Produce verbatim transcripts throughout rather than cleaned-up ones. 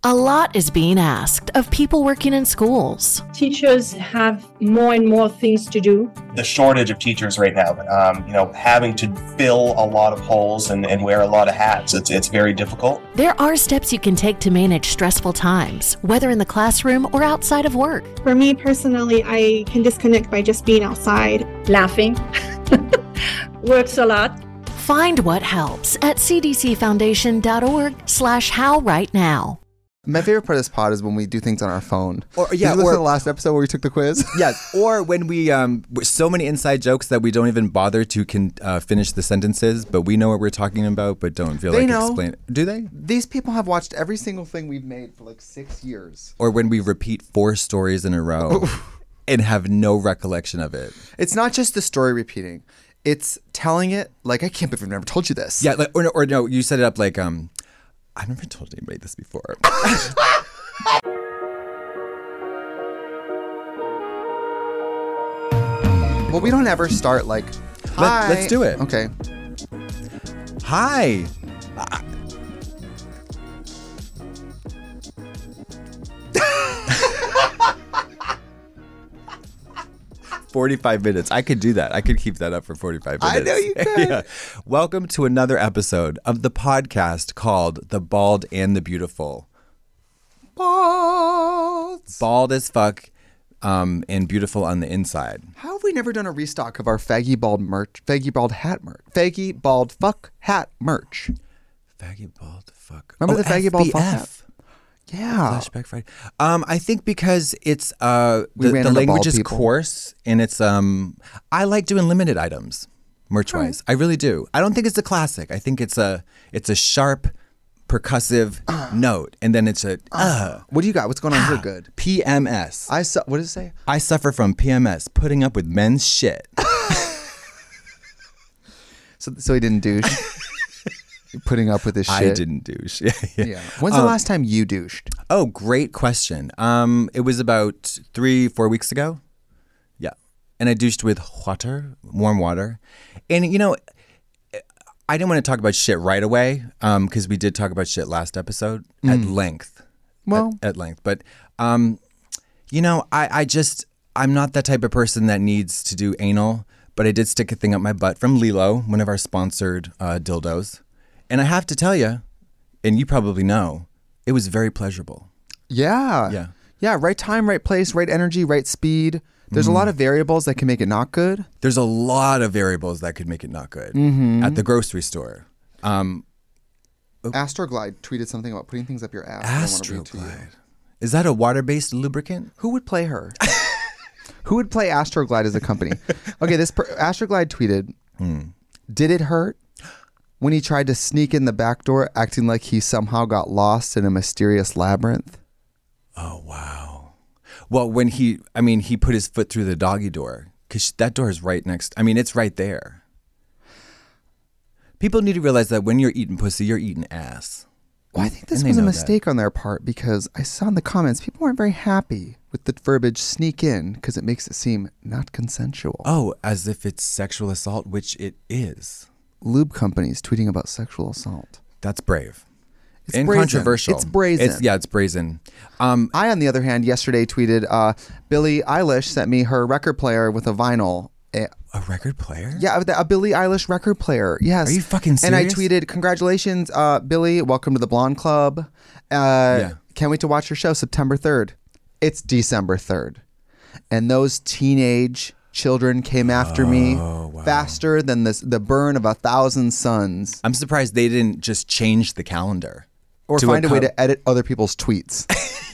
A lot is being asked of people working in schools. Teachers have more and more things to do. The shortage of teachers right now, um, you know, having to fill a lot of holes and, and wear a lot of hats, it's, it's very difficult. There are steps you can take to manage stressful times, whether in the classroom or outside of work. For me personally, I can disconnect by just being outside. Laughing works a lot. Find what helps at cdcfoundation.org slash how right now. My favorite part of this pod is when we do things on our phone. Or yeah, Did you listen or to the last episode where we took the quiz. Yes, or when we um, so many inside jokes that we don't even bother to can uh, finish the sentences, but we know what we're talking about, but don't feel They like know. explain. Do they? These people have watched every single thing we've made for like six years. Or when we repeat four stories in a row and have no recollection of it. It's not just the story repeating; it's telling it like I can't believe I've never told you this. Yeah, like, or or no, you set it up like um. I've never told anybody this before. Well, we don't ever start like, hi. Let, let's do it. Okay. Hi. forty-five minutes. I could do that. I could keep that up for forty-five minutes. I know you could. Yeah. Welcome to another episode of the podcast called The Bald and the Beautiful. Bald. Bald as fuck um, and beautiful on the inside. How have we never done a restock of our faggy bald merch? Faggy bald hat merch. Faggy bald fuck hat merch. Faggy bald fuck. Remember oh, the faggy bald fuck F B F. hat? Yeah. Flashback Friday. Um, I think because it's uh We the, ran the into language bald is people. coarse and it's um I like doing limited items merch wise. I really do. I don't think it's a classic. I think it's a it's a sharp percussive Uh. note and then it's a uh, What do you got? What's going on here? Good. P M S. I su- What does it say? I suffer from P M S, putting up with men's shit. So, so he didn't douche. You're putting up with his shit. I didn't douche. Yeah, yeah. Yeah. When's the Um, last time you douched? Oh, great question. Um, it was about three, four weeks ago. Yeah. And I douched with water, warm water. And, you know, I didn't want to talk about shit right away because we did talk about shit last episode at length. Well, At, at length. But, um, you know, I, I just, I'm not that type of person that needs to do anal, but I did stick a thing up my butt from Lilo, one of our sponsored uh, dildos. And I have to tell you, and you probably know, it was very pleasurable. yeah. Yeah. Yeah, right time, right place, right energy, right speed. There's a lot of variables that can make it not good. There's a lot of variables that could make it not good Mm-hmm. at the grocery store. Um, Astroglide tweeted something about putting things up your ass. I don't wanna read to you. Astroglide. Is that a water-based lubricant? Who would play her? Who would play Astroglide as a company? Okay, this per- Astroglide tweeted, did it hurt when he tried to sneak in the back door acting like he somehow got lost in a mysterious labyrinth? Oh, wow. Well, when he, I mean, he put his foot through the doggy door because that door is right next. I mean, it's right there. People need to realize that when you're eating pussy, you're eating ass. Well, I think this And they was a know mistake on their part because I saw in the comments people weren't very happy with the verbiage sneak in because it makes it seem not consensual. Oh, as if it's sexual assault, which it is. Lube companies tweeting about sexual assault. That's brave. It's and brazen. controversial. It's brazen. It's, yeah, it's brazen. Um, I, on the other hand, yesterday tweeted, uh, Billie Eilish sent me her record player with a vinyl. Uh, a record player? yeah, a Billie Eilish record player. Yes. Are you fucking And I serious? tweeted, congratulations, uh, Billie. Welcome to the Blonde Club. Uh, Yeah. Can't wait to watch your show September third. It's December third. And those teenage children came after me Oh, wow. faster than this, the burn of a thousand suns. I'm surprised they didn't just change the calendar. Or to find a way accom- to edit other people's tweets.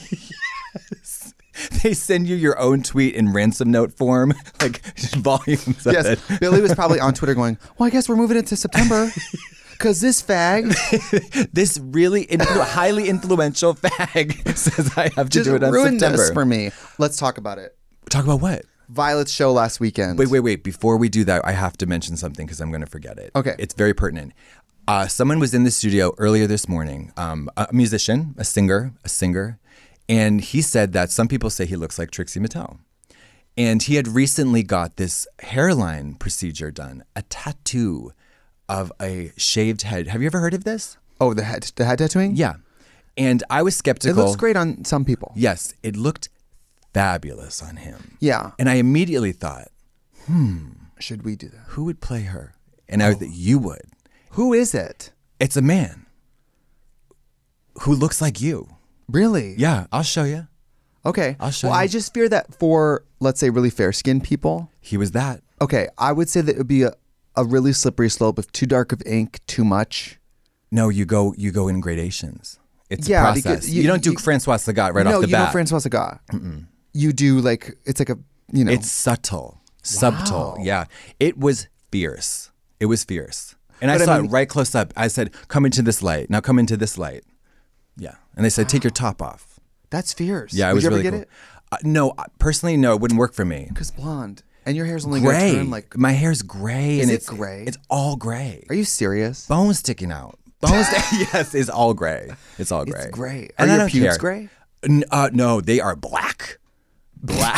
They send you your own tweet in ransom note form, like volumes of Yes, it. Billie was probably on Twitter going, well, I guess we're moving into September because this fag This really influ- highly influential fag says I have to just do it on ruined September. this for me. Let's talk about it. Talk about what? Violet's show last weekend. Wait, wait, wait. Before we do that, I have to mention something because I'm going to forget it. Okay. It's very pertinent. Uh, someone was in the studio earlier this morning, um, a musician, a singer, a singer, and he said that some people say he looks like Trixie Mattel. And he had recently got this hairline procedure done, a tattoo of a shaved head. Have you ever heard of this? Oh, the head, the head tattooing? Yeah. And I was It skeptical. looks great on some people. Yes, it looked fabulous on him. Yeah. And I immediately thought, Should we do that? who would play her? And I thought, you would. Who is it? It's a man who looks like you. Really? Yeah, I'll show you. Okay. I'll show well, you. I just fear that for, let's say, really fair-skinned people. He was that. Okay, I would say that it would be a, a really slippery slope if too dark of ink, too much. No, you go you go in gradations. It's Yeah, a process. because You, you- don't do you- Francois Sagat right no, off the you bat. know Francois Sagat. You do like it's like a you know. It's subtle, subtle. Yeah, it was fierce. It was fierce, and I But I saw mean- it right close up. I said, "Come into this light. Now come into this light." Yeah, and they said, "Take your top off." That's fierce. Yeah, it Would was you ever really get cool. it? Uh, no, uh, personally, no, it wouldn't work for me. Because blonde and your hair's only Gray, gonna turn like. my hair's gray, Is and it it's gray? It's all gray. Are you serious? Bone sticking out. Bones. Yes, it's all gray. It's all gray. It's gray. And Are I your don't pubes care. gray? N- uh, no, they are black. Black.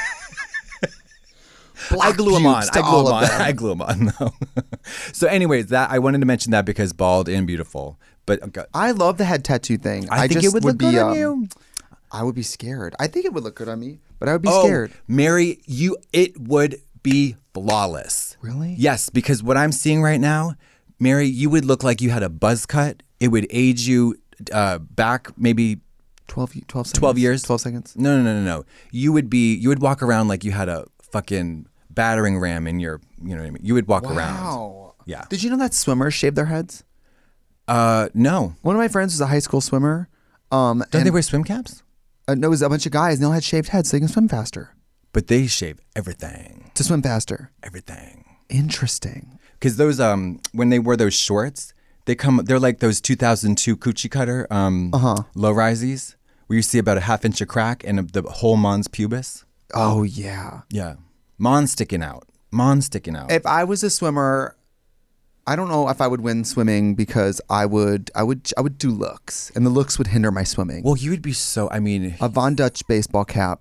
I Black glue them on. pubes to I glue all them of on. them. I glue them on. No. So, anyways, that I wanted to mention that because bald and beautiful. But uh, I love the head tattoo thing. I, think just it would, look be, good on um, you. I would be scared. I think it would look good on me, but I would be Oh, scared. Mary, you. It would be flawless. Really? Yes, because what I'm seeing right now, Mary, you would look like you had a buzz cut. It would age you uh, back maybe twelve, twelve seconds. twelve years. twelve seconds. No, no, no, no, no. You would be. You would walk around like you had a fucking battering ram in your. You know what I mean? You would walk around. Wow. Yeah. Did you know that swimmers shave their heads? Uh, no. One of my friends was a high school swimmer. Um, Don't and, they wear swim caps? Uh, no, it was a bunch of guys, and they all had shaved heads so they can swim faster. But they shave everything. To swim faster. Everything. Interesting. Because those um when they wear those shorts, they come they're like those two thousand two coochie cutter um Uh-huh. low rises where you see about a half inch of crack and the whole mons pubis. Oh yeah. Yeah, mon sticking out, mon sticking out. If I was a swimmer, I don't know if I would win swimming because I would, I would, I would do looks, and the looks would hinder my swimming. well, you would be so. I mean, A Von Dutch baseball cap.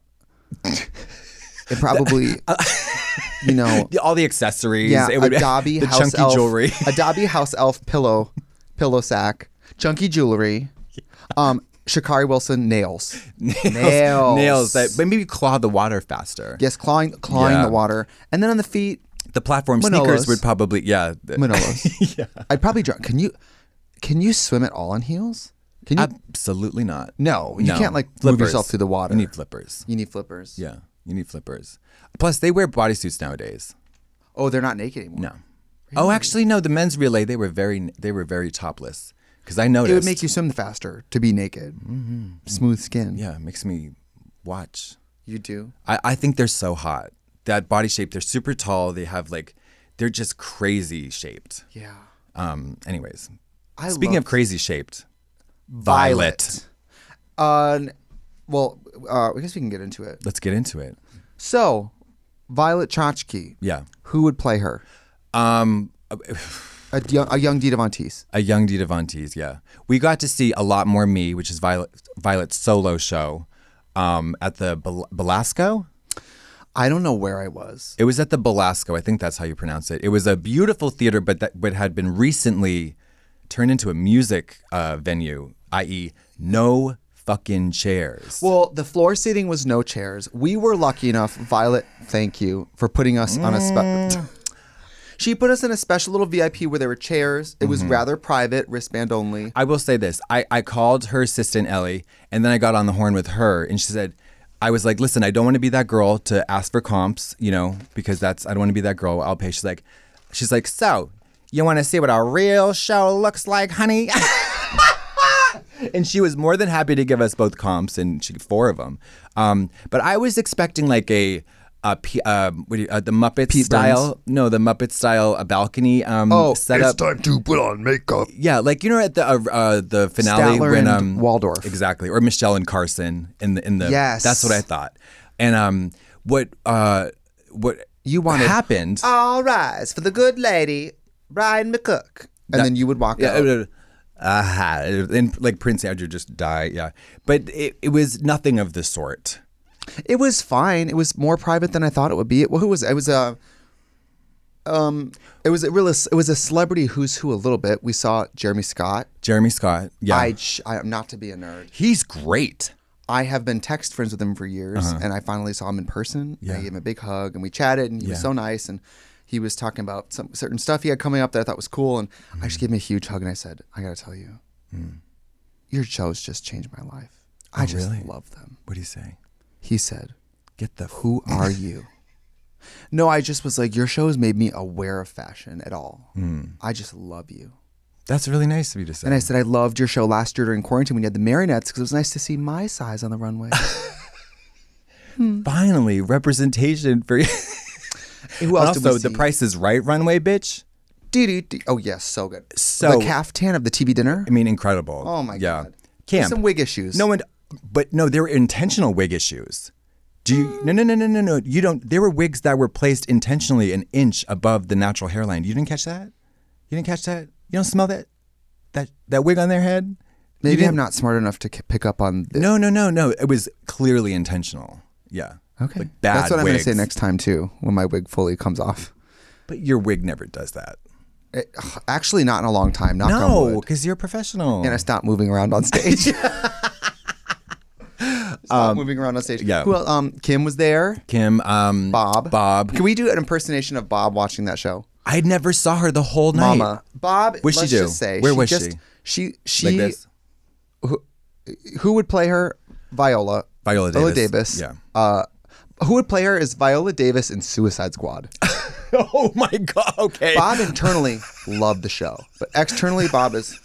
It probably, you know, all the accessories. yeah, it would, a Dobby the house chunky elf, jewelry. a Dobby house elf pillow, pillow sack, chunky jewelry, um, Sha'Carri Wilson nails, nails, nails that maybe claw the water faster. Yes, clawing, clawing Yeah. the water, and then on the feet, The platform Manolos. sneakers would probably yeah. Manolos. Yeah. I'd probably drunk. Can you, can you swim at all on heels? Can you? Absolutely not. no, you No. can't like move Flippers. yourself through the water. You need flippers. You need flippers. Yeah, you need flippers. Plus, they wear bodysuits nowadays. Oh, they're not naked anymore. No. Oh, actually, no. The men's relay they were very they were very topless because I noticed It would make you swim faster to be naked. Smooth skin. Yeah, it makes me watch. You do. I, I think they're so hot. That body shape. They're super tall. They have like they're just crazy shaped. Yeah. Um. Anyways, I speaking love of crazy shaped, Violet. Uh, well, uh, I guess we can get into it. Let's get into it. So, Violet Chachki. Yeah. Who would play her? Um. A young, a young Dita Von Teese. A young Dita Von Teese, yeah. We got to see A Lot More Me, which is Violet Violet's solo show, um, at the Bel- Belasco. I don't know where I was. It was at the Belasco. I think that's how you pronounce it. It was a beautiful theater, but that but had been recently turned into a music uh, venue, that is, no fucking chairs. Well, the floor seating was no chairs. We were lucky enough. Violet, thank you for putting us on a special. She put us in a special little V I P where there were chairs. It was rather private, wristband only. I will say this. I, I called her assistant, Ellie, and then I got on the horn with her, and she said, I was like, listen, I don't want to be that girl to ask for comps, you know, because that's, I don't want to be that girl. I'll pay. She's like, she's like, so, you want to see what a real show looks like, honey? And she was more than happy to give us both comps, and she four of them. Um, but I was expecting like a, a P, uh, what do you, uh, the Muppet Pete style, Burns? no, the Muppet style a balcony um, Oh, setup. time to put on makeup. Yeah, like you know at the uh, uh, the finale Statler when and um Waldorf. exactly, or Michelle and Carson in the in the Yes. that's what I thought. And um what uh what You wanted- happened? All rise for the good lady, Brian McCook. And That- then you would walk yeah, out. uh, aha, and like Prince Andrew just die. Yeah, but it, it was nothing of the sort. It was fine. It was more private than I thought it would be. Well, who was it? It was uh, Um, it was a real. It was a celebrity who's who a little bit. We saw Jeremy Scott. Jeremy Scott. Yeah. I, I am not to be a nerd. He's great. I have been text friends with him for years, Uh-huh. and I finally saw him in person. Yeah. I gave him a big hug, and we chatted, and he was Yeah. so nice. And he was talking about some certain stuff he had coming up that I thought was cool. And Mm-hmm. I just gave him a huge hug, and I said, "I got to tell you, Mm. your shows just changed my life. I Oh, just really? love them." What do you say? He said, Get the "Who are you?" No, I just was like, your shows made me aware of fashion at all. Mm. I just love you. That's really nice of you to say. And I said, I loved your show last year during quarantine when you had the marionettes because it was nice to see my size on the runway. Finally, representation for you. Who else did we Also, see? the Price is Right runway, bitch. Dee-dee-dee. Oh, yes, so good. So- the caftan of the T V dinner. I mean, incredible. Oh, my yeah. God. Camp. There's some wig issues. No one, but no, there were intentional wig issues. Do you? No, no, no, no, no, no. You don't. There were wigs that were placed intentionally an inch above the natural hairline. You didn't catch that? You didn't catch that? You don't smell that? That that wig on their head? You Maybe didn't- I'm not smart enough to k- pick up on this. No, no, no, no. It was clearly intentional. Yeah. Okay. Like bad That's what I'm going to wigs. say next time, too, when my wig fully comes off. But your wig never does that. It, ugh, actually, not in a long time. Knock on No, wood. because you're a professional. And I stopped moving around on stage. Stop moving around on stage. yeah. Who else? Um, Kim was there. Kim, um, Bob. Bob. Can we do an impersonation of Bob watching that show? I never saw her the whole night. Mama. Bob, What'd she let's do? just say. Where she was just, she? She, she, Like this? Who, who would play her? Viola. Viola Viola Davis. Davis. Yeah. Uh, who would play her is Viola Davis in Suicide Squad. Oh my God. Okay. Bob internally loved the show, but externally, Bob is.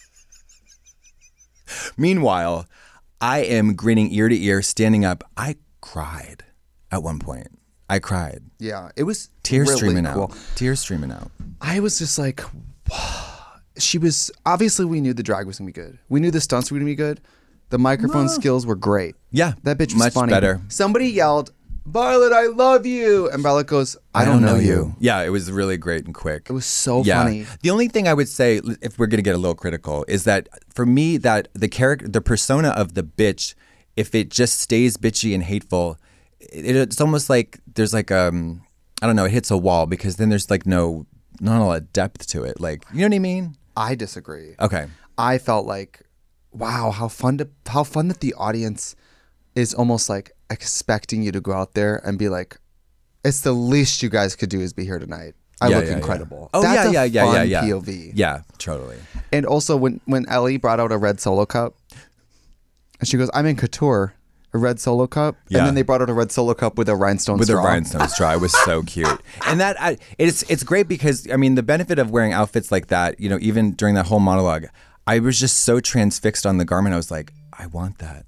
Meanwhile, I am grinning ear to ear, standing up. I cried at one point. I cried. Yeah, it was Tears really streaming cool. out. Tears streaming out. I was just like, she was obviously we knew the drag was gonna be good. We knew the stunts were gonna be good. The microphone skills were great. Yeah. That bitch was much funny. better. Somebody yelled, "Violet, I love you," and Violet goes, "I, don't, know, you. Yeah, it was really great and quick. It was so yeah. funny. The only thing I would say, if we're gonna get a little critical, is that for me, that the character, the persona of the bitch, if it just stays bitchy and hateful, it, it's almost like there's like um, I don't know, it hits a wall because then there's like no, not a lot of depth to it. Like, you know what I mean? I disagree. Okay. I felt like, wow, how fun to how fun that the audience is almost like expecting you to go out there and be like, it's the least you guys could do is be here tonight. I Yeah, look yeah, yeah. incredible. Oh That's yeah, a yeah, yeah, fun yeah, yeah. P O V. Yeah, totally. And also when when Ellie brought out a red Solo cup, and she goes, "I'm in couture." A red Solo cup, Yeah. and then they brought out a red Solo cup with a rhinestone With straw. a rhinestone straw, it was so cute, and that I, it's it's great because I mean the benefit of wearing outfits like that, you know, even during that whole monologue, I was just so transfixed on the garment. I was like, I want that.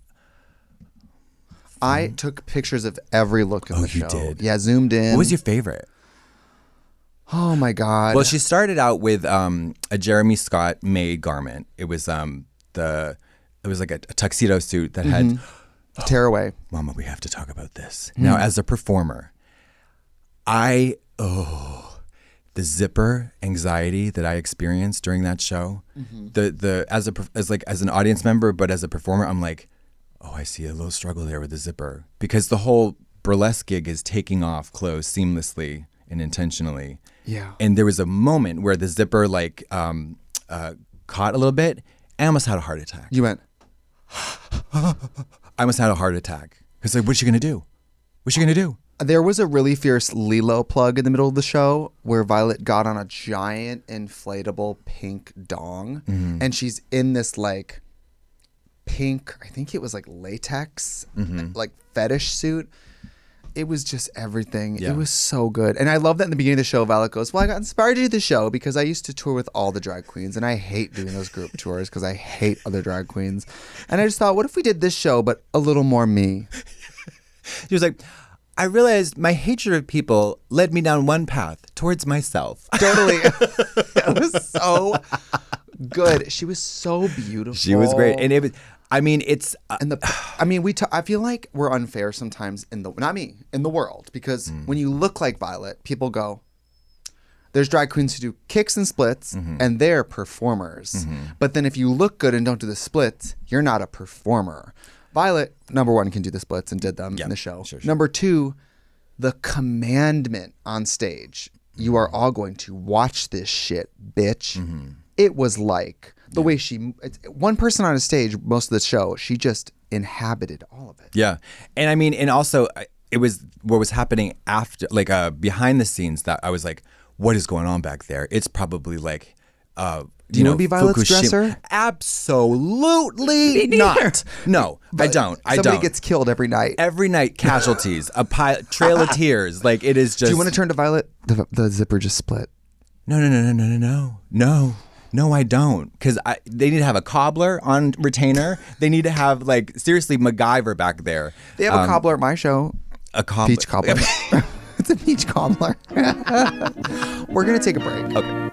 I took pictures of every look in Oh, the you show. did? Yeah, zoomed in. What was your favorite? Oh my god. Well, she started out with um, a Jeremy Scott made garment. It was um, the it was like a, a tuxedo suit that had. Tearaway. Mama, we have to talk about this now. As a performer, I oh the zipper anxiety that I experienced during that show. The the as a per- as like as an audience member, but as a performer, I'm like, oh, I see a little struggle there with the zipper because the whole burlesque gig is taking off clothes seamlessly and intentionally. Yeah. And there was a moment where the zipper like um, uh, caught a little bit. I almost had a heart attack. You went. I almost had a heart attack. Because like, what's she gonna do? What's she gonna do? There was a really fierce Lilo plug in the middle of the show where Violet got on a giant inflatable pink dong, Mm-hmm. and she's in this like pink, I think it was like latex, Mm-hmm. like fetish suit. It was just everything. Yeah. It was so good. And I love that in the beginning of the show, Violet goes, "Well, I got inspired to do the show because I used to tour with all the drag queens, and I hate doing those group tours because I hate other drag queens. And I just thought, what if we did this show, but a little more me?" She was like, I realized my hatred of people led me down one path towards myself. Totally. It was so good. She was so beautiful. She was great. And it was, I mean, it's, uh, And the, I mean, we. T- I feel like we're unfair sometimes in the not me in the world because Mm. when you look like Violet, people go, "There's drag queens who do kicks and splits, Mm-hmm. and they're performers." But then if you look good and don't do the splits, you're not a performer. Violet, number one, can do the splits and did them Yeah, in the show. sure, sure. Number two, the commandment on stage. you are all going to watch this shit, bitch. Mm-hmm. It was like the yeah. way she, it's, one person on a stage most of the show, she just inhabited all of it. Yeah. And I mean, and also it was what was happening after, like uh, behind the scenes that I was like, what is going on back there? It's probably like, uh, do you, you know, want to be Violet's Fukushima. dresser? Absolutely not. No, I don't. I somebody don't. Somebody gets killed every night. Every night, casualties, a pile, trail of tears. Like it is just. Do you want to turn to Violet? The, the zipper just split. No, no, no, no, no, no, no, no. No, I don't. Because they need to have a cobbler on retainer. They need to have, like, seriously, MacGyver back there. They have um, a cobbler at my show. A cobbler. Peach cobbler. It's a peach cobbler. We're going to take a break. Okay.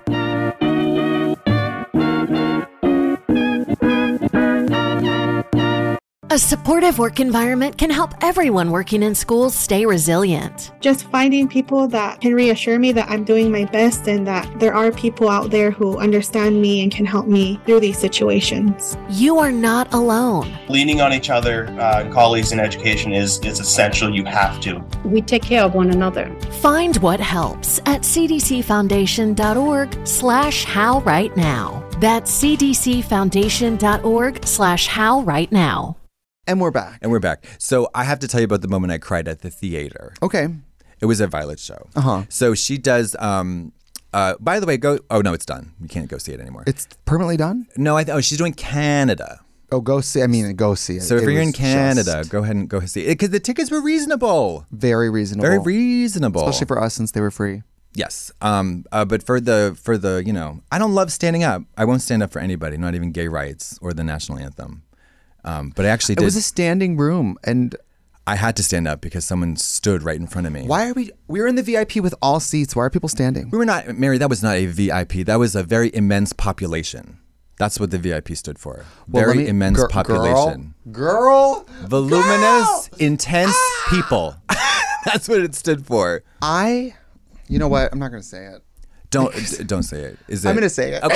A supportive work environment can help everyone working in schools stay resilient. Just finding people that can reassure me that I'm doing my best and that there are people out there who understand me and can help me through these situations. You are not alone. Leaning on each other, uh, colleagues in education is, is essential. You have to. We take care of one another. Find what helps at cdcfoundation.org slash how right now. That's cdcfoundation.org slash how right now. And we're back. And we're back. So I have to tell you about the moment I cried at the theater. Okay. It was a Violet show. Uh-huh. So she does, um, uh, by the way, go, oh no, it's done. You can't go see it anymore. It's permanently done? No, I th- oh, she's doing Canada. Oh, go see, I mean, go see it. So if it you're in Canada, just... go ahead and go see it. Because the tickets were reasonable. Very reasonable. Very reasonable. Especially for us since they were free. Yes. Um, uh, but for the, for the, you know, I don't love standing up. I won't stand up for anybody, not even gay rights or the national anthem. Um, but I actually did. It was a standing room, and I had to stand up because someone stood right in front of me. Why are we? We were in the V I P with all seats. Why are people standing? We were not, Mary. That was not a V I P. That was a very immense population. That's what the V I P stood for. Well, very me, immense gir- population. Girl, girl voluminous, girl! intense ah! people. That's what it stood for. I, you know what? I'm not going to say it. Don't d- don't say it. Is it? I'm going to say it. Okay.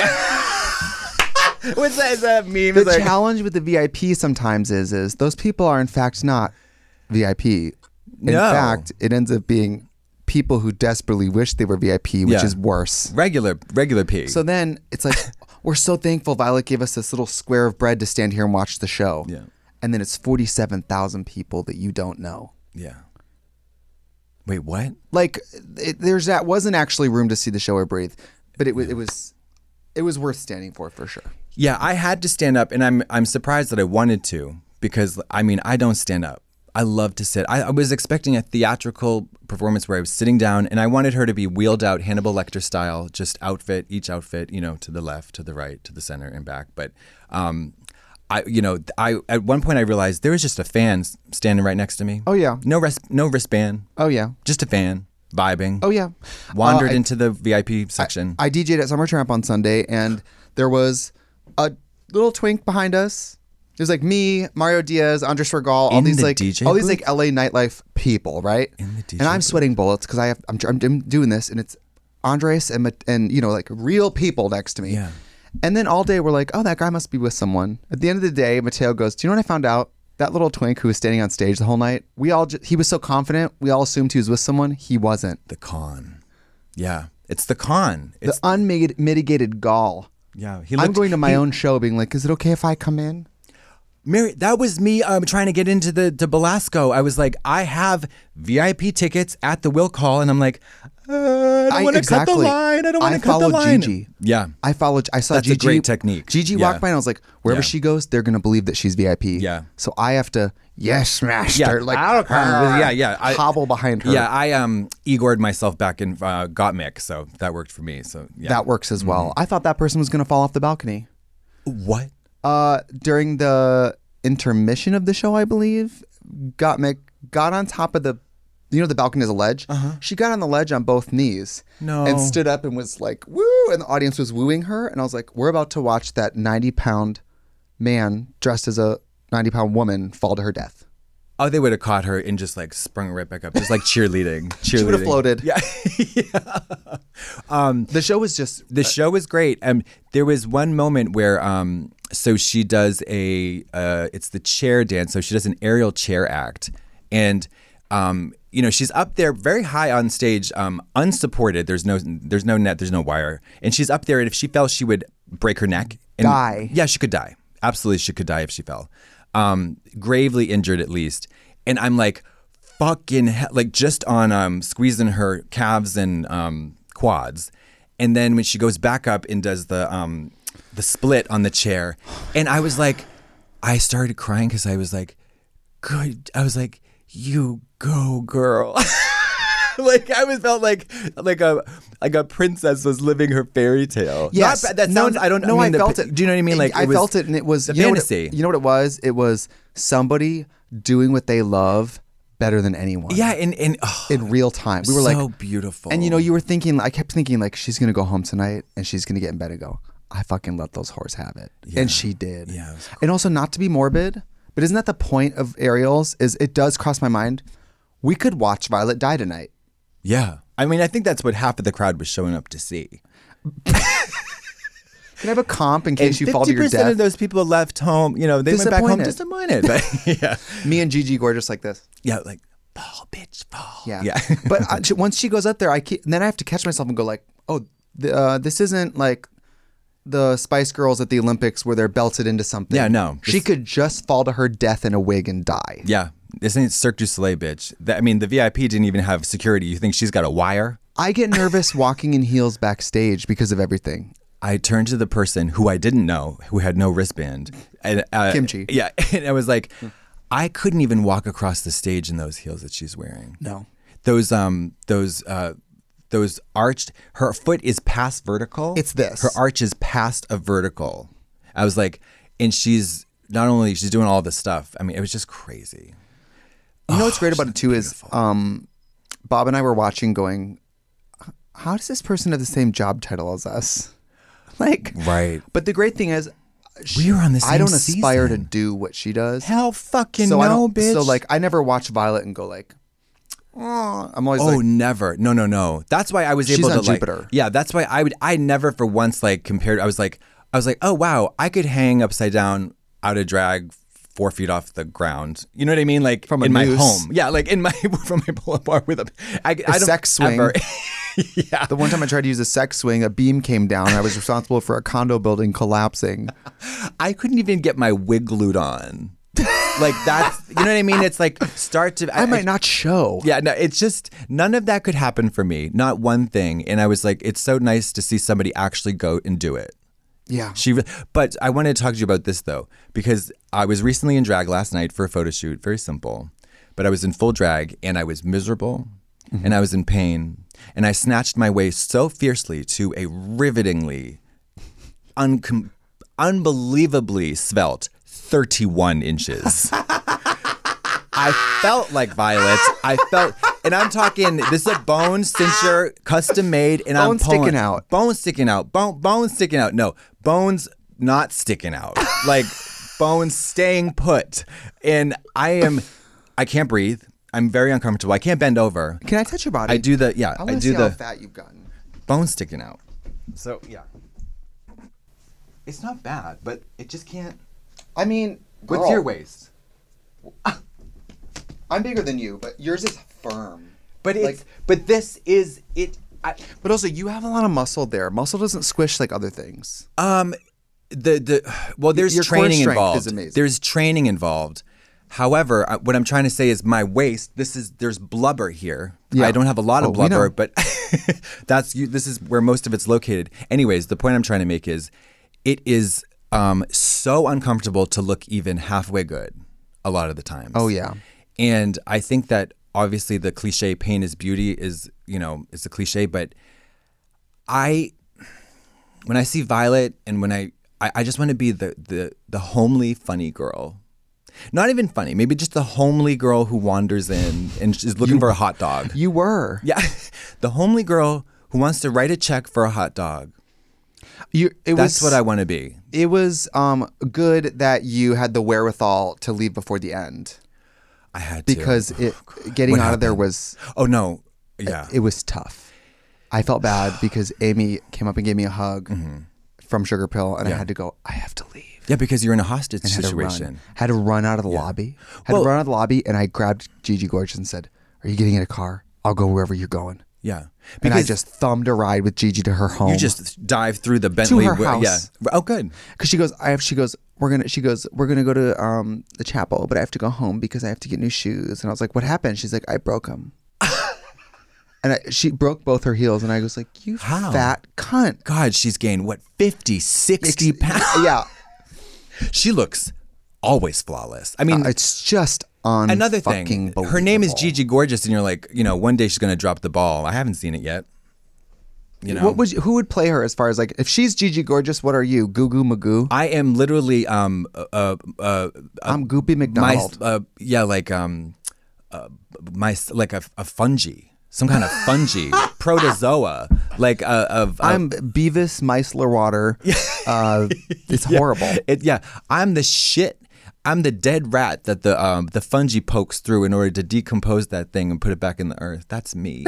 What's that? Is that a meme? The like... challenge with the V I P sometimes is is those people are in fact not V I P. In no. fact, it ends up being people who desperately wish they were V I P, which yeah. is worse. Regular, regular P. So then it's like, we're so thankful Violet gave us this little square of bread to stand here and watch the show. Yeah. And then it's forty-seven thousand people that you don't know. Yeah. Wait, what? Like, it, there's that wasn't actually room to see the show or breathe, but it was, yeah. it was, it was worth standing for, for sure. Yeah, I had to stand up, and I'm I'm surprised that I wanted to because, I mean, I don't stand up. I love to sit. I, I was expecting a theatrical performance where I was sitting down, and I wanted her to be wheeled out Hannibal Lecter style, just outfit, each outfit, you know, to the left, to the right, to the center, and back. But, um, I, you know, I at one point I realized there was just a fan standing right next to me. Oh, yeah. No wrist, no wristband. Oh, yeah. Just a fan. Vibing. Oh, yeah. Wandered uh, I, into the V I P section. I, I D J'd at Summer Tramp on Sunday, and there was a little twink behind us. It was like me, Mario Diaz, Andres Regal, all In these the like D J all these booth? like L A nightlife people, right? In the D J and I'm booth. sweating bullets because I have I'm, I'm I'm doing this, and it's Andres and and you know like real people next to me. Yeah. And then all day we're like, oh, that guy must be with someone. At the end of the day, Mateo goes, do you know what I found out? That little twink who was standing on stage the whole night, we all just, he was so confident, we all assumed he was with someone. He wasn't. The con. Yeah. It's the con. It's the unmitigated gall. Yeah. He I'm looked, going to my he, own show being like, is it okay if I come in? Mary, that was me um, trying to get into the to Belasco. I was like, I have V I P tickets at the Will Call, and I'm like, uh, I don't want to exactly. cut the line. I don't want to cut the followed line. Gigi. Yeah. I followed. I saw That's Gigi. a great technique. Gigi Yeah. walked by, and I was like, wherever Yeah. she goes, they're going to believe that she's V I P. Yeah. So I have to, yes, master. Yeah. Like, I'll come. Yeah, yeah. I- hobble behind her. Yeah, I um Igored myself back in uh, Gottmik, so that worked for me. So yeah. That works as well. I thought that person was going to fall off the balcony. What? Uh, during the intermission of the show, I believe, Gottmik got on top of the, you know, the balcony is a ledge. Uh-huh. She got on the ledge on both knees. No. And stood up and was like, woo, and the audience was wooing her. And I was like, we're about to watch that ninety pound man dressed as a ninety pound woman fall to her death. Oh, they would have caught her and just like sprung right back up, just like cheerleading. cheerleading. She would have floated. Yeah. yeah. Um, the show was just... The show was great. Um, there was one moment where, um, so she does a, uh, it's the chair dance. So she does an aerial chair act. And Um, you know, she's up there very high on stage, um, unsupported. There's no, there's no net, there's no wire, and she's up there. And if she fell, she would break her neck. And, Die. Yeah, she could die. Absolutely, she could die if she fell. Um, gravely injured, at least. And I'm like, fucking hell, like just on um, squeezing her calves and um, quads. And then when she goes back up and does the um, the split on the chair, and I was like, I started crying because I was like, good. I was like, you go, girl. Like I was felt like like a like a princess was living her fairy tale. Yes, Not, that no, sounds. I don't. No, I, I mean, the- felt it. Do you know what I mean? Like I it was felt it, and it was the you know what fantasy. it- you know what it was? It was somebody doing what they love better than anyone. Yeah, and and oh, in real time, we were so like, beautiful. and you know, you were thinking. I kept thinking like, she's gonna go home tonight, and she's gonna get in bed and go, I fucking let those whores have it, Yeah. and she did. Yeah, it was and also not to be morbid, but isn't that the point of aerials? Is it does cross my mind? We could watch Violet die tonight. Yeah, I mean, I think that's what half of the crowd was showing up to see. Can I have a comp in case you fall to your fifty percent death? of those people left home. You know, they went back home Disappointed. disappointed. But yeah, Me and Gigi gorgeous like this. yeah, like fall, bitch, fall. Yeah, yeah. but I, she- once she goes up there, I keep, then I have to catch myself and go like, oh, the, uh, this isn't like the Spice Girls at the Olympics where they're belted into something. Yeah, no. She This- could just fall to her death in a wig and die. Yeah, this ain't Cirque du Soleil, bitch. That, I mean, the V I P didn't even have security. You think she's got a wire? I get nervous walking in heels backstage because of everything. I turned to the person who I didn't know, who had no wristband. And, uh, Kimchi. Yeah, and I was like, I couldn't even walk across the stage in those heels that she's wearing. No. Those um those uh those arched. Her foot is past vertical. It's this. Her arch is past a vertical. I was like, and she's not only she's doing all this stuff. I mean, it was just crazy. You know what's great about she's it too is um, Bob and I were watching going, how does this person have the same job title as us? Like, Right. But the great thing is, We were on the I same don't aspire season. to do what she does. Hell fucking so I no, don't, bitch. So like, I never watch Violet and go like, oh, I'm always Oh, like, never. No, no, no. That's why I was She's able on to like. Jupiter. Yeah, that's why I would. I never for once like compared. I was like, I was like, oh wow, I could hang upside down out of drag, four feet off the ground. You know what I mean? Like From a in my noose. home. Yeah, like in my from my pull-up bar with a, I, I don't sex swing. ever- yeah. the one time I tried to use a sex swing, a beam came down and I was responsible for a condo building collapsing. I couldn't even get my wig glued on. Like that's, you know what I mean? It's like start to. I might not show. Yeah, no, it's just none of that could happen for me. Not one thing. And I was like, it's so nice to see somebody actually go and do it. Yeah. She, but I wanted to talk to you about this though, because I was recently in drag last night for a photo shoot. Very simple, but I was in full drag and I was miserable, Mm-hmm. and I was in pain, and I snatched my way so fiercely to a rivetingly, uncom- unbelievably svelte thirty-one inches. I felt like Violet. I felt, and I'm talking. This is a bone cincher, custom made, and I'm Bone pulling, sticking out. Bone sticking out. Bone, bone sticking out. No, bones not sticking out. Like bones staying put. And I am, I can't breathe. I'm very uncomfortable. I can't bend over. Can I touch your body? I do the yeah. I I, want to do see how the fat you've gotten. bone sticking out. So yeah, it's not bad, but it just can't. I mean, What's girl, your waist? I'm bigger than you, but yours is firm. But it's Like- but this is it. I, But also, you have a lot of muscle there. Muscle doesn't squish like other things. Um, the the well, there's Your core training strength involved. is amazing. There's training involved. However, I- what I'm trying to say is my waist. This is there's blubber here. Yeah. I don't have a lot Oh, of we know. blubber, but that's you. This is where most of it's located. Anyways, the point I'm trying to make is, it is um so uncomfortable to look even halfway good a lot of the times. Oh, yeah. And I think that obviously the cliche "pain is beauty" is you know is a cliche, but I when I see Violet and when I I, I just want to be the the the homely funny girl. Not even funny, maybe just the homely girl who wanders in and is looking for a hot dog. You were. Yeah, the homely girl who wants to write a check for a hot dog. You, it That's was, what I want to be. It was um, good that you had the wherewithal to leave before the end I had to. because it getting What out of there happened? was Oh no, yeah. it was tough. I felt bad because Amy came up and gave me a hug from Sugar Pill, and I Yeah. had to go. I have to leave. yeah, because you're in a hostage And had to situation. run. Had to run out of the lobby. Had Well- to run out of the lobby, and I grabbed Gigi Gorgeous and said, are you getting in a car? I'll go wherever you're going. Yeah. And I just thumbed a ride with Gigi to her home. You just dive through the Bentley. her where- house. Yeah. Oh, good. Because she goes, I have. She goes, we're gonna. She goes, we're gonna go to um the chapel, but I have to go home because I have to get new shoes. And I was like, what happened? She's like, I broke them. And I, she broke both her heels, and I was like, you How? fat cunt. God, she's gained what, fifty, sixty pounds? Yeah. She looks always flawless. I mean, Uh, it's just on. another thing. Her name is Gigi Gorgeous, and you're like, you know, one day she's going to drop the ball. I haven't seen it yet. You know, What would you, who would play her as far as like if she's Gigi Gorgeous? What are you, Goo Goo Magoo? I am literally um uh uh, uh I'm Goopy my McDonald. uh yeah like um uh, my like a, a fungi. Some kind of fungi, protozoa, like uh, of. Uh, I'm Beavis Meisler Water. Uh, it's horrible. It, yeah, I'm the shit. I'm the dead rat that the um, the fungi pokes through in order to decompose that thing and put it back in the earth. That's me.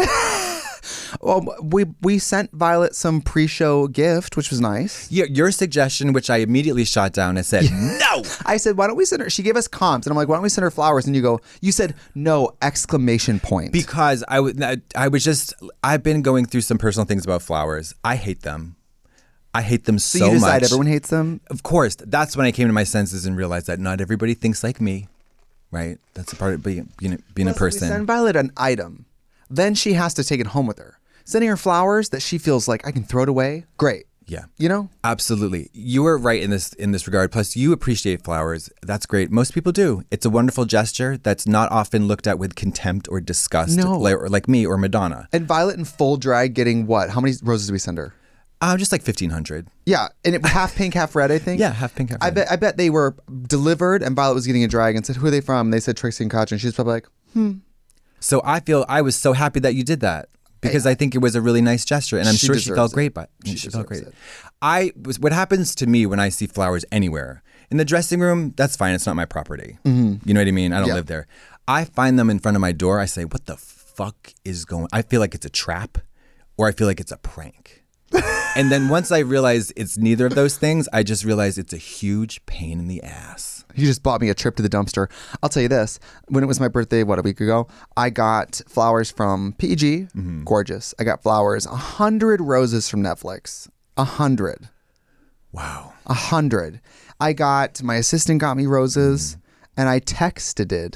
Well, we we sent Violet some pre-show gift, which was nice. Your, your suggestion, which I immediately shot down, I said no. I said, why don't we send her? She gave us comps, and I'm like, why don't we send her flowers? And you go, you said no! Exclamation point. Because I would, I was just, I've been going through some personal things about flowers. I hate them. I hate them so, so you decide much. everyone hates them. Of course, that's when I came to my senses and realized that not everybody thinks like me, right? That's a part of being being, being a Listen, we person. send Violet an item, then she has to take it home with her. Sending her flowers that she feels like I can throw it away. Great. Yeah. You know? Absolutely. You were right in this in this regard. Plus, you appreciate flowers. That's great. Most people do. It's a wonderful gesture that's not often looked at with contempt or disgust, No. like, like me or Madonna. And Violet in full drag getting what? How many roses do we send her? Uh, just like fifteen hundred. Yeah, and it half pink, half red, I think. Yeah, half pink, half I red. bet I bet they were delivered, and Violet was getting a drag and said, "Who are they from?" And they said Trixie and Katja, and she's probably like, "Hmm." So I feel I was so happy that you did that because I think it was a really nice gesture, and I'm She sure she deserves felt it. great. But She she, felt deserves great. it. I was. What happens to me when I see flowers anywhere in the dressing room? That's fine. It's not my property. You know what I mean? I don't Yeah. live there. I find them in front of my door. I say, "What the fuck is going?" I feel like it's a trap, or I feel like it's a prank. And then once I realize it's neither of those things, I just realize it's a huge pain in the ass. You just bought me a trip to the dumpster. I'll tell you this. When it was my birthday, what, a week ago, I got flowers from P E G. Mm-hmm. Gorgeous. I got flowers. A hundred roses from Netflix. A hundred. Wow. A hundred. I got, my assistant got me roses, and I texted it.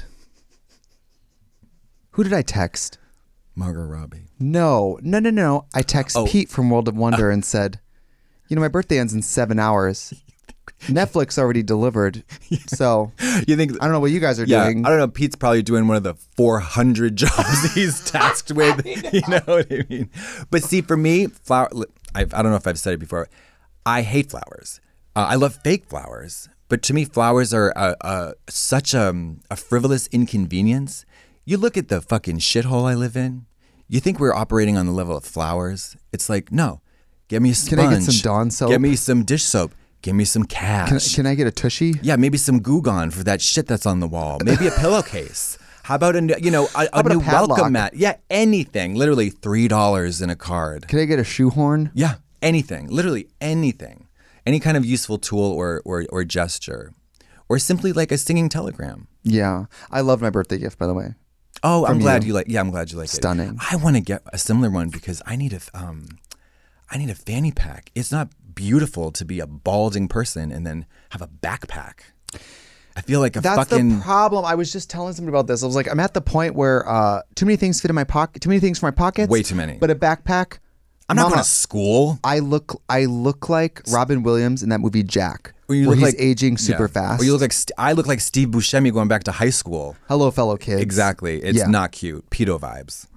Who did I text? Margot Robbie. No, no, no, no. I text Oh. Pete from World of Wonder and said, you know, my birthday ends in seven hours. Netflix already delivered. So You think? I don't know what you guys are Yeah, doing. I don't know. Pete's probably doing one of the four hundred jobs he's tasked with. You know what I mean? But see, for me, flower. I've, I don't know if I've said it before. I hate flowers. Uh, I love fake flowers, but to me, flowers are uh, uh, such a, a frivolous inconvenience. You look at the fucking shithole I live in. You think we're operating on the level of flowers? It's like, no. Get me a sponge. Can I get some Dawn soap? Get me some dish soap. Give me some cash. Can, can I get a tushy? Yeah, maybe some Goo Gone for that shit that's on the wall. Maybe a pillowcase. How about a new- you know a, a about a new padlock? welcome mat? Yeah, anything. Literally three dollars in a card. Can I get a shoehorn? Yeah, anything. Literally anything. Any kind of useful tool or or or gesture, or simply like a singing telegram. Yeah. I loved my birthday gift, by the way. Oh, I'm From glad you. you like. Yeah, I'm glad you like it. Stunning. I want to get a similar one because I need a um, I need a fanny pack. It's not beautiful to be a balding person and then have a backpack. I feel like a That's fucking. the problem. I was just telling somebody about this. I was like, I'm at the point where uh, too many things fit in my pocket. Too many things for my pockets. Way too many. But a backpack. I'm not Mama, going to school. I look. I look like Robin Williams in that movie Jack, Or you where look he's like aging super yeah. fast. Or you look like St- I look like Steve Buscemi going back to high school. Hello, fellow kids. Exactly. It's Yeah. not cute. Pedo vibes.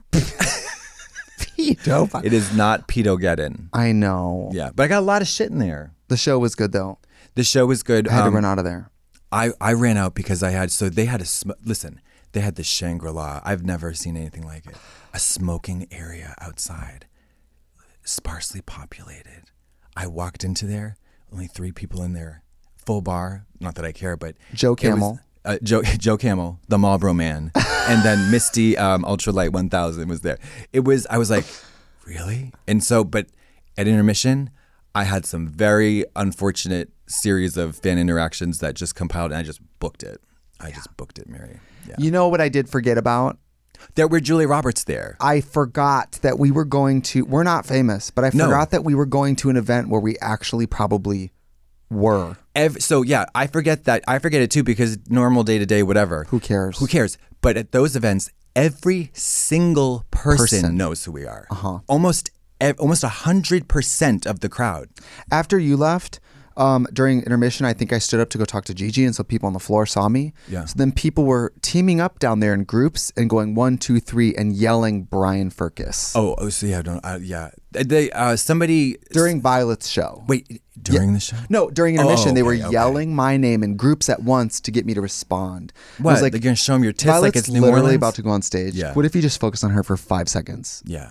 Pedo. It is not pedo-geddon. I know. Yeah, but I got a lot of shit in there. The show was good though. The show was good. I had Um, to run out of there. I, I ran out because I had, so they had a, sm- listen, they had the Shangri-La. I've never seen anything like it. A smoking area outside, sparsely populated. I walked into there, only three people in there, full bar, not that I care, but. Joe it was- Camel. Uh, Joe, Joe Camel, the Marlboro Man, and then Misty um, Ultralight one thousand was there. It was, I was like, really? And so, but at intermission, I had some very unfortunate series of fan interactions that just compiled, and I just booked it. I just booked it, Mary. Yeah. You know what I did forget about? There were Julia Roberts there. I forgot that we were going to, we're not famous, but I No. forgot that we were going to an event where we actually probably were. Every, so yeah, I forget that. I forget it too because normal day to day, whatever. Who cares? Who cares? But at those events, every single person, Person. knows who we are. Uh-huh. Almost, ev- almost a hundred percent of the crowd. After you left, um, during intermission, I think I stood up to go talk to Gigi, and so people on the floor saw me. Yeah. So then people were teaming up down there in groups and going one, two, three, and yelling Brian Furcus. Oh, oh, so yeah, don't, uh, yeah. They, uh, somebody During Violet's show. wait during the show. No, during intermission, Oh, they were okay, okay. yelling my name in groups at once to get me to respond. It What? was like, They're gonna show 'em your tits like Violet's it's New literally Orleans? about to go on stage. Yeah. What if you just focus on her for five seconds? Yeah.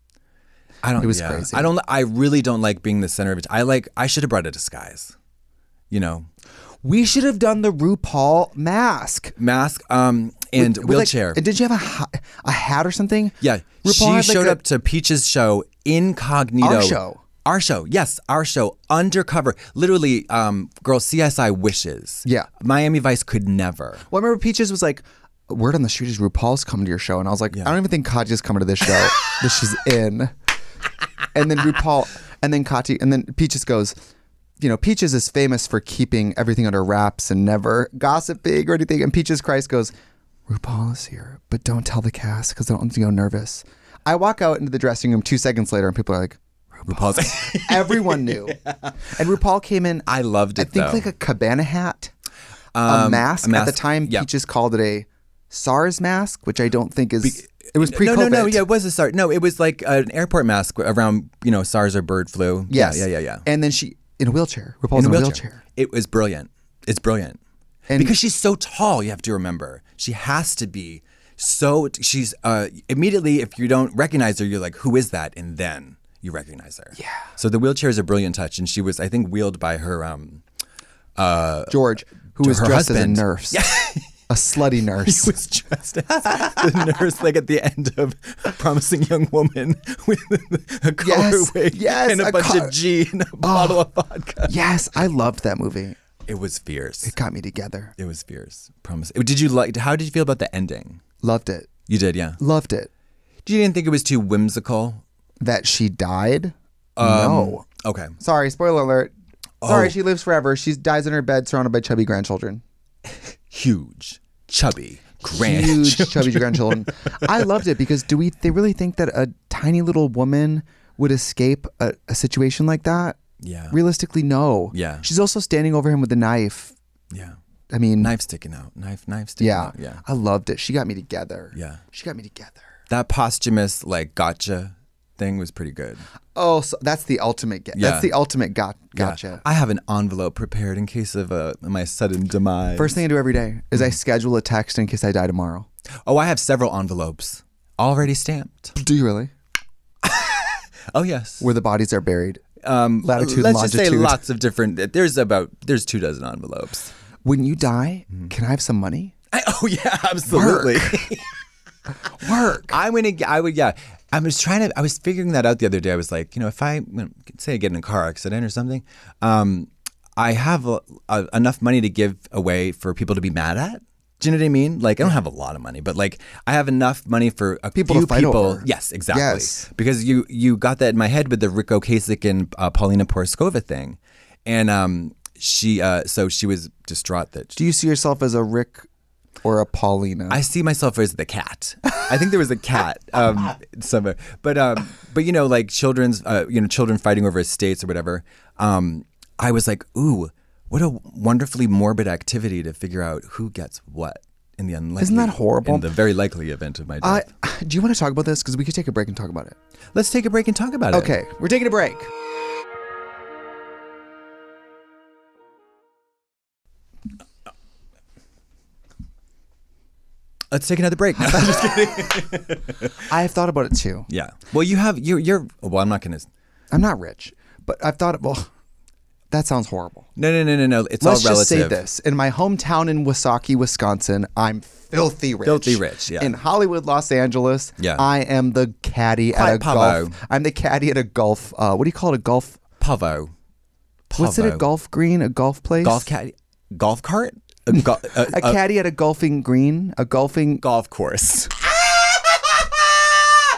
I don't. It was yeah. crazy. I don't. I really don't like being the center of it. I like. I should have brought a disguise. You know, We should have done the RuPaul mask. mask, um, and With- with, like- wheelchair. and did you have a, ha- a hat or something? yeah, RuPaul she had, like, showed a- up to Peach's show incognito. Our show. Our show. Yes, our show. Undercover. Literally, um, girl, C S I wishes. Yeah. Miami Vice could never. Well, I remember Peaches was like, word on the street is RuPaul's coming to your show. And I was like, Yeah. I don't even think Katya's coming to this show that she's in. And then RuPaul, and then Katya, and then Peaches goes, you know, Peaches is famous for keeping everything under wraps and never gossiping or anything. And Peaches Christ goes, RuPaul is here, but don't tell the cast because they'll go nervous. I walk out into the dressing room two seconds later and people are like, RuPaul's. everyone knew. And RuPaul came in, I loved it. I think though. like a cabana hat, a, Um, mask. a mask, At the time, yeah. Peaches called it a SARS mask, which I don't think is. Be- it was pre-COVID. No, no, no. Yeah, it was a SARS. No, it was like an airport mask around, you know, SARS or bird flu. Yes. Yeah, yeah, yeah, yeah. And then she in a wheelchair. RuPaul's in a wheelchair. It was brilliant. It's brilliant. And- because she's so tall, you have to remember. She has to be so, she's uh, immediately, if you don't recognize her, you're like, who is that? And then you recognize her. Yeah. So the wheelchair is a brilliant touch. And she was, I think, wheeled by her, um, George, who to was her dressed husband. as a nurse. Yeah. A slutty nurse. He was dressed as the nurse, like at the end of Promising Young Woman with a collar Yes, wig yes, and a, a bunch car- of G and a bottle of vodka. Yes, I loved that movie. It was fierce. It got me together. It was fierce. Promise. Did you like? How did you feel about the ending? Loved it. You did, yeah. Loved it. You didn't think it was too whimsical? That she died? Um, no. Okay. Sorry, spoiler alert. Sorry, Oh. she lives forever. She dies in her bed surrounded by chubby grandchildren. Huge, chubby, grand, Huge chubby grandchildren. I loved it because do we they really think that a tiny little woman would escape a, a situation like that? Yeah. Realistically, no. Yeah. She's also standing over him with a knife. Yeah. I mean, Knife sticking out. Knife, knife sticking yeah. out. Yeah. I loved it. She got me together. Yeah. She got me together. That posthumous like gotcha thing was pretty good. Oh, so that's the ultimate. Get, Yeah. That's the ultimate got, Yeah. gotcha. I have an envelope prepared in case of uh, my sudden demise. First thing I do every day is I schedule a text in case I die tomorrow. Oh, I have several envelopes already stamped. Do you really? Oh yes. Where the bodies are buried. Um, latitude, let's just say longitude. lots of different. There's about there's two dozen envelopes. When you die, Mm-hmm. can I have some money? I, oh yeah, absolutely. Work. I'm gonna. I would. Yeah. I was trying to. I was figuring that out the other day. I was like, you know, if I you know, say I get in a car accident or something, um, I have a, a, enough money to give away for people to be mad at. Do you know what I mean? Like, I don't have a lot of money, but like, I have enough money for a People to few fight people. over. Yes, exactly. Yes. Because you you got that in my head with the Rick Ocasek and uh, Paulina Porskova thing, and um, she uh, so she was distraught that. Do you see yourself as a Rick or a Paulina? I see myself as the cat. I think there was a cat um, somewhere, but um, but you know, like children's, uh, you know, children fighting over estates or whatever. Um, I was like, ooh, what a wonderfully morbid activity to figure out who gets what in the unlikely. Isn't that horrible? In the very likely event of my I, death. do you want to talk about this? Because we could take a break and talk about it. Let's take a break and talk about it. Okay, we're taking a break. Let's take another break. No, I'm just kidding. I have thought about it too. Yeah. Well, you have you're you're. Well, I'm not gonna. I'm not rich, but I've thought, well, that sounds horrible. No, no, no, no, no. It's Let's all relative. just say this. In my hometown in Woosaki, Wisconsin, I'm filthy rich. Filthy rich, yeah. In Hollywood, Los Angeles, Yeah. I am the caddy at a Quite pavo. golf. I'm the caddy at a golf. Uh, what do you call it? A golf. Pavo. What's it? A Pavo. golf green? A golf place? Golf cat. Golf cart. A, go- a, A caddy at a golfing green. A golfing. golf course.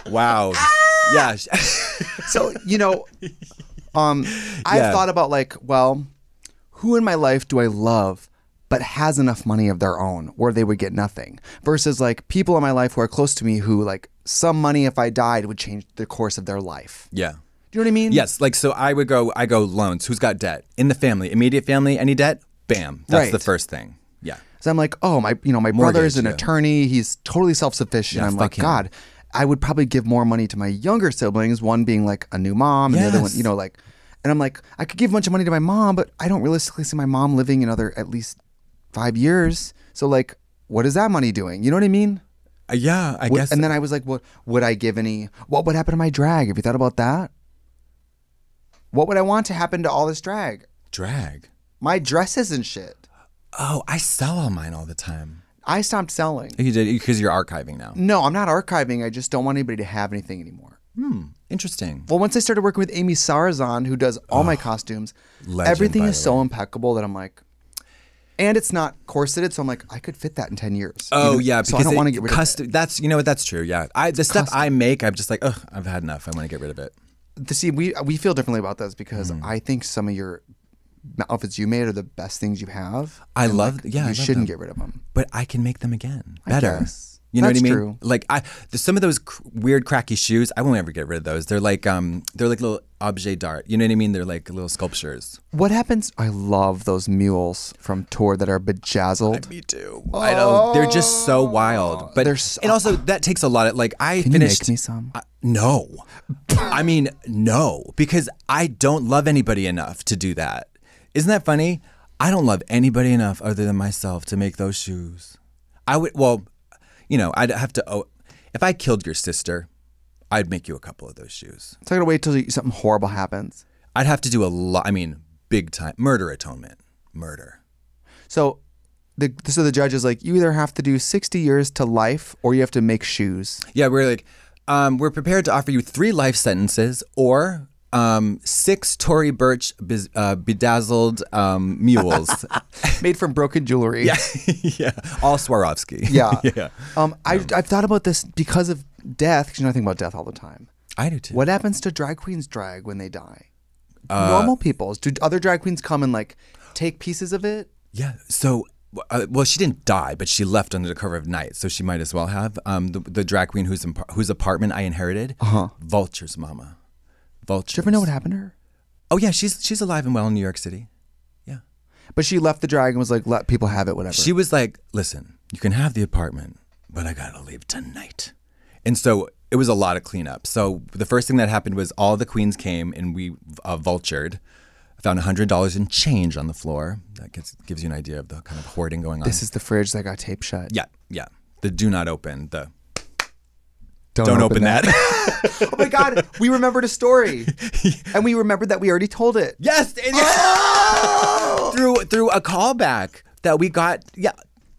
Wow. Yeah. So, you know, um, I've Yeah. thought about like, well, who in my life do I love but has enough money of their own where they would get nothing versus like people in my life who are close to me who like some money if I died would change the course of their life. Yeah. Do you know what I mean? Yes. Like, so I would go, I go loans. Who's got debt? In the family, immediate family, any debt? Bam. That's Right. the first thing. Yeah. So I'm like, oh, my, you know, my Mortgage, brother's an yeah. attorney. He's totally self-sufficient. Yeah, I'm fuck like, him. God, I would probably give more money to my younger siblings, one being like a new mom and the other one, Yes. you know, like, and I'm like, I could give a bunch of money to my mom, but I don't realistically see my mom living another at least five years. So like, what is that money doing? You know what I mean? Uh, yeah, I Would- guess. and then I was like, what would I give any, what would happen to my drag? Have you thought about that? What would I want to happen to all this drag? drag. My dresses and shit. Oh, I sell all mine all the time. I stopped selling. You did because you're archiving now. No, I'm not archiving. I just don't want anybody to have anything anymore. Interesting. Well, once I started working with Amy Sarazan, who does all my costumes, legend, everything by is the so way. impeccable that I'm like, and it's not corseted, so I'm like, I could fit that in ten years. Oh Even- yeah, so because I don't it- want to get rid custom, of it. That's you know what that's true. Yeah, I the stuff I make, I'm just like, ugh, I've had enough. I want to get rid of it. To see, we we feel differently about this because Mm. I think some of your outfits you made are the best things you have. I and, love, like, yeah, I you love shouldn't them. get rid of them. But I can make them again I better. guess. You know That's what I mean? true. Like I, there's some of those cr- weird, cracky shoes. I won't ever get rid of those. They're like, um, they're like little objet d'art. You know what I mean? They're like little sculptures. What happens? I love those mules from tour that are bejazzled. Me too. I know they're just so wild. But They're so- and also that takes a lot of like I Can you finished. make me some? I- no, I mean no, because I don't love anybody enough to do that. Isn't that funny? I don't love anybody enough other than myself to make those shoes. I would well, you know, I'd have to. Oh, if I killed your sister, I'd make you a couple of those shoes. So I gotta wait till something horrible happens. I'd have to do a lot. I mean, big time murder atonement, murder. So the so the judge is like, you either have to do sixty years to life or you have to make shoes. Yeah, we're like, um, we're prepared to offer you three life sentences or um, six Tory Burch biz, uh, bedazzled um, mules. Made from broken jewelry. yeah, yeah, all Swarovski. Yeah. yeah. Um, I, I've thought about this because of death, because you know I think about death all the time. I do too. What happens to drag queens drag when they die? Uh, Normal people's. Do other drag queens come and like take pieces of it? Yeah. So, uh, well, she didn't die, but she left under the cover of night, so she might as well have. Um, the, the drag queen whose imp- whose apartment I inherited. Uh-huh. Vultures, mama. Vultures. Did you ever know what happened to her? Oh yeah, she's she's alive and well in New York City. Yeah. But she left the drag and was like, let people have it, whatever. She was like, listen, you can have the apartment, but I gotta leave tonight. And so it was a lot of cleanup. So the first thing that happened was all the queens came and we uh, vultured. I found one hundred dollars in change on the floor. That gets, gives you an idea of the kind of hoarding going on. This is the fridge that got taped shut. yeah, yeah. The do not open. The Don't, don't open, that. Oh my God, we remembered a story. And we remembered that we already told it. yes, and Oh! through through a callback that we got. Yeah.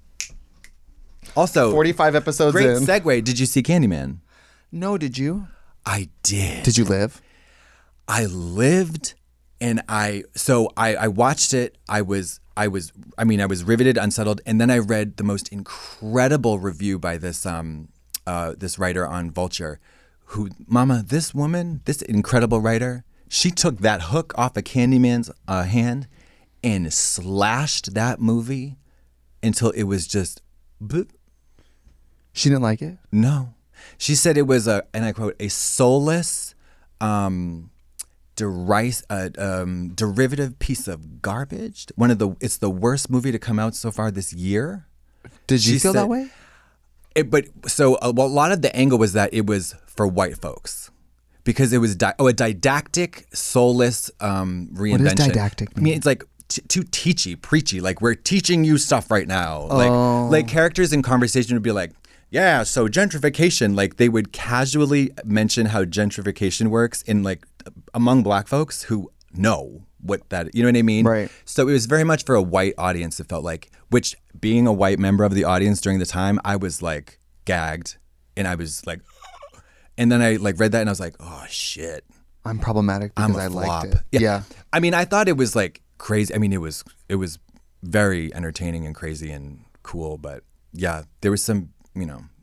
Also, forty-five episodes great in. segue. Did you see Candyman? No, did you? I did. Did you live? I lived and I so I, I watched it. I was I was I mean I was riveted, unsettled, and then I read the most incredible review by this um uh this writer on Vulture, who mama, this woman, this incredible writer, she took that hook off of Candyman's uh, hand and slashed that movie until it was just boop. She didn't like it? No. She said it was a, and I quote, a soulless, um, deris- uh, um, derivative piece of garbage. One of the, it's the worst movie to come out so far this year. Did you She feel said- that way? It, but so a, well, a lot of the angle was that it was for white folks because it was di- oh a didactic, soulless um, reinvention. does didactic I mean, mean? it's like t- too teachy, preachy. Like we're teaching you stuff right now. Like Oh. like characters in conversation would be like, yeah, so gentrification. Like they would casually mention how gentrification works in like among black folks who know what that, you know what I mean? Right. So it was very much for a white audience, it felt like, which being a white member of the audience during the time, I was like gagged and I was like, and then I like read that and I was like, oh shit, I'm problematic I'm because a I flop. liked it. Yeah. I mean, I thought it was like crazy. I mean, it was, it was very entertaining and crazy and cool, but yeah, there was some, you know,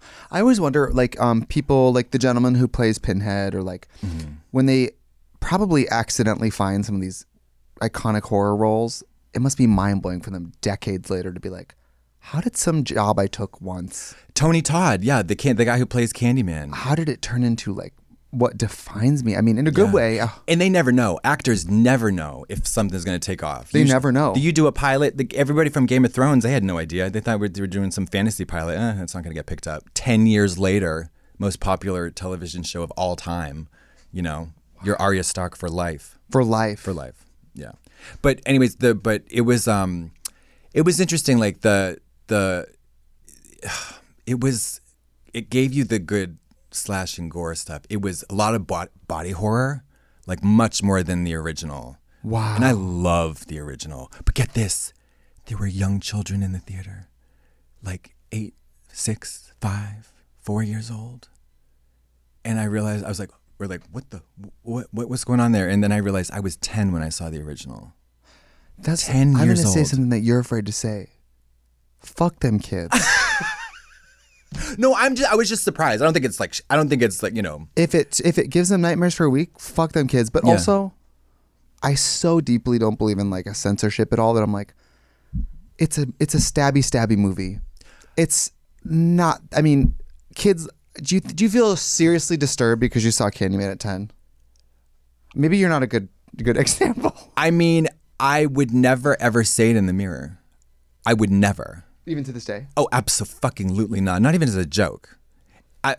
I always wonder, like, um, people like the gentleman who plays Pinhead, or like mm-hmm. when they probably accidentally find some of these iconic horror roles, it must be mind blowing for them decades later to be like, how did some job I took once, Tony Todd, yeah, the can- the guy who plays Candyman, how did it turn into like what defines me? I mean, in a good yeah. way. Uh, and they never know. Actors never know if something's going to take off. They you, never know. You do a pilot. The, everybody from Game of Thrones, they had no idea. They thought we were doing some fantasy pilot. Eh, it's not going to get picked up. Ten years later, most popular television show of all time. You know, you're Arya Stark for life. For life. For life. Yeah. But anyways, the but it was um, it was interesting. Like the the, it was, it gave you the good slash and gore stuff. It was a lot of bo- body horror, like much more than the original. Wow. And I love the original. But get this, there were young children in the theater, like eight, six, five, four years old. And I realized, I was like, we're like, what the, what, what, what's going on there? And then I realized I was ten when I saw the original. That's ten I'm years gonna say old. something that you're afraid to say. Fuck them kids. No, I'm just, I was just surprised. I don't think it's like, I don't think it's like, you know. If it if it gives them nightmares for a week, fuck them kids. But Yeah. also, I so deeply don't believe in like a censorship at all that I'm like, it's a it's a stabby stabby movie. It's not. I mean, kids. Do you do you feel seriously disturbed because you saw Candyman at ten? Maybe you're not a good good example. I mean, I would never ever say it in the mirror. I would never. Even to this day. Oh, abso-fucking-lutely not. Not even as a joke. I.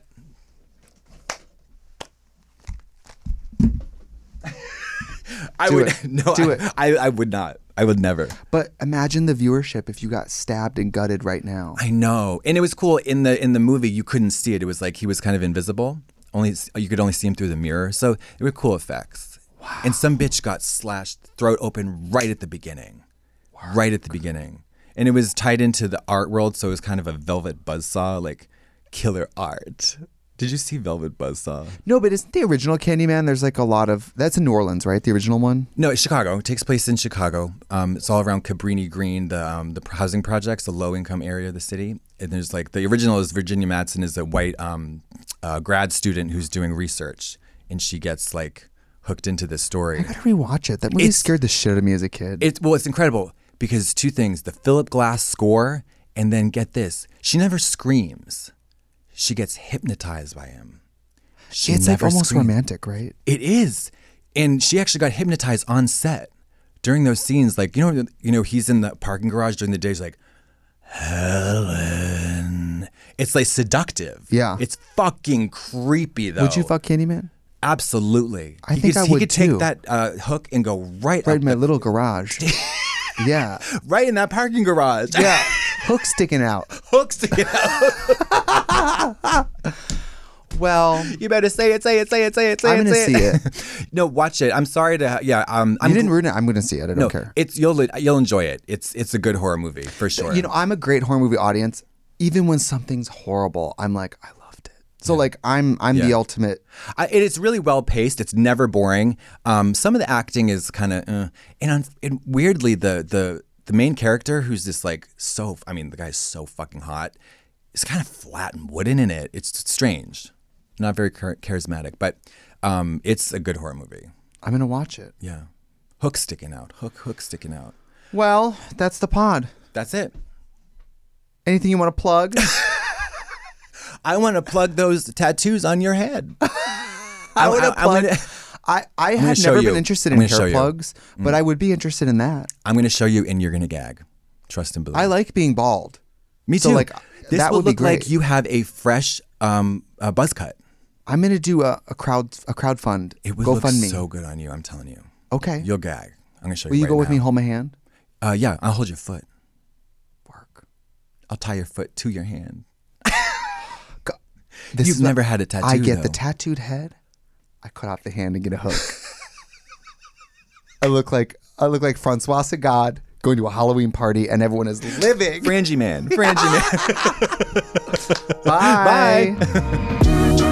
I Do would it. no. Do I, it. I, I would not. I would never. But imagine the viewership if you got stabbed and gutted right now. I know, and it was cool in the in the movie. You couldn't see it. It was like he was kind of invisible. Only you could only see him through the mirror. So it were cool effects. Wow. And some bitch got slashed throat open right at the beginning. Wow. Right at the beginning. And it was tied into the art world, so it was kind of a Velvet Buzzsaw, like killer art. Did you see Velvet Buzzsaw? No, but isn't the original Candyman? There's like a lot of that's in New Orleans, right? The original one. No, it's Chicago. It takes place in Chicago. Um, it's all around Cabrini Green, the um, the housing projects, the low income area of the city. And there's like the original is Virginia Madsen is a white um, uh, grad student who's doing research, and she gets like hooked into this story. I gotta rewatch it. That movie It's- scared the shit out of me as a kid. It's well, it's incredible because two things: the Philip Glass score, and then get this, she never screams. She gets hypnotized by him. She it's like never almost screams. romantic, right? It is, and she actually got hypnotized on set during those scenes. Like you know, you know, he's in the parking garage during the day. He's like, Helen. It's like seductive. Yeah. It's fucking creepy though. Would you fuck Candyman? Absolutely. I he think could, I he would could take too. that uh, hook and go right, Right up in my the- little garage. Yeah. right in that parking garage. Yeah. Hook sticking out. Hooks to get out. Well, You better say it, say it, say it, say it, say I'm it. gonna say see it. No, watch it. I'm sorry to. Yeah. Um. I'm you didn't ruin it. I'm gonna see it. I don't No, care. it's you'll you'll enjoy it. It's it's a good horror movie for sure. You know, I'm a great horror movie audience. Even when something's horrible, I'm like, I loved it. So like, I'm I'm the Yeah. ultimate. I, it is really well paced. It's never boring. Um, some of the acting is kind of, uh, and, un- and weirdly, the the the main character, who's this like so, I mean, the guy's so fucking hot, is kind of flat and wooden in it. It's strange, not very char- charismatic, but um, it's a good horror movie. I'm gonna watch it. Yeah, hook sticking out, hook hook sticking out. Well, that's the pod. That's it. Anything you want to plug? I want to plug those tattoos on your head. I want to I'm plug. gonna- I, I gonna had show never you. been interested I'm in gonna show hair you. plugs, but I would be interested in that. I'm going to show you, and you're going to gag. Trust and believe. I like being bald. Me So, too. like, this that will would be look like great. you have a fresh um, uh, buzz cut. I'm gonna do a, a crowd a crowd fund. It would Go look fund me. so good on you. I'm telling you. Okay. You'll gag. I'm gonna show Will you. you right go with now. me? Hold my hand. Uh, yeah, I'll hold your foot. Work. I'll tie your foot to your hand. This You've is never a- had a tattoo. I get the though. tattooed head. I cut off the hand and get a hook. I look like I look like Francois Sagad going to a Halloween party and everyone is living. Frangie man. Frangie man. Bye. Bye.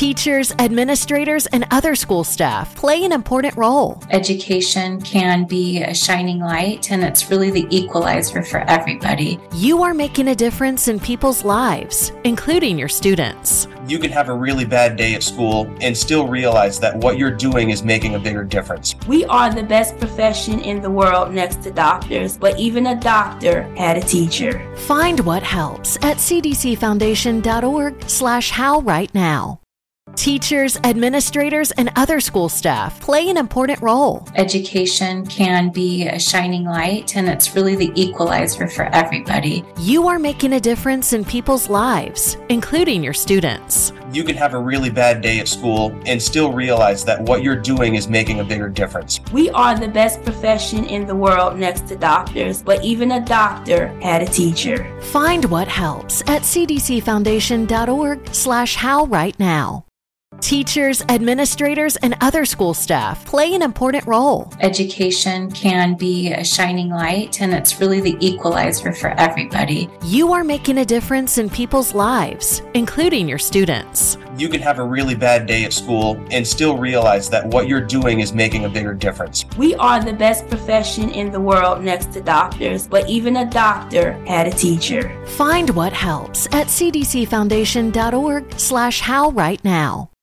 Teachers, administrators, and other school staff play an important role. Education can be a shining light, and it's really the equalizer for everybody. You are making a difference in people's lives, including your students. You can have a really bad day at school and still realize that what you're doing is making a bigger difference. We are the best profession in the world next to doctors, but even a doctor had a teacher. Find what helps at cdcfoundation.org slash how right now. Teachers, administrators, and other school staff play an important role. Education can be a shining light, and it's really the equalizer for everybody. You are making a difference in people's lives, including your students. You can have a really bad day at school and still realize that what you're doing is making a bigger difference. We are the best profession in the world next to doctors, but even a doctor had a teacher. Find what helps at cdcfoundation.org slash how right now. Teachers, administrators, and other school staff play an important role. Education can be a shining light, and it's really the equalizer for everybody. You are making a difference in people's lives, including your students. You can have a really bad day at school and still realize that what you're doing is making a bigger difference. We are the best profession in the world next to doctors, but even a doctor had a teacher. Find what helps at cdcfoundation.org slash how right now.